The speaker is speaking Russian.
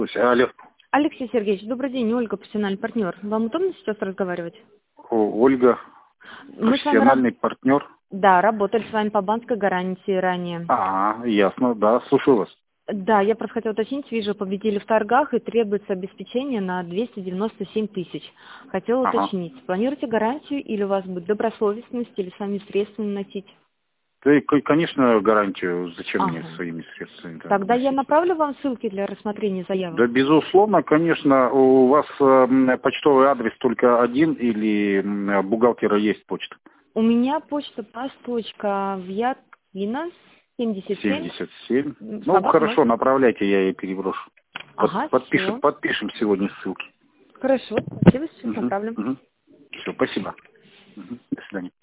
Алло. Алексей Сергеевич, добрый день, Ольга, профессиональный партнер. Вам удобно сейчас разговаривать? Ольга, Мы с вами профессиональный партнер. Да, работали с вами по банковской гарантии ранее. Ясно, да, слушаю вас. Да, я просто хотела уточнить, вижу, победили в торгах и требуется обеспечение на 297 тысяч. Хотела Ага. уточнить, планируете гарантию или у вас будет добросовестность или сами средства носить? Да, конечно, гарантию. Зачем мне Ага. своими средствами Тогда я носить? направлю вам ссылки для рассмотрения заявок. Да, безусловно, конечно. У вас почтовый адрес только один или бухгалтера есть почта? У меня почта pass.vyatkina 77 77. Ну, собака хорошо, 0. направляйте, я ей переброшу. Ага, все. Подпишем сегодня ссылки. Хорошо, спасибо, сейчас направлю. Все, спасибо. До свидания.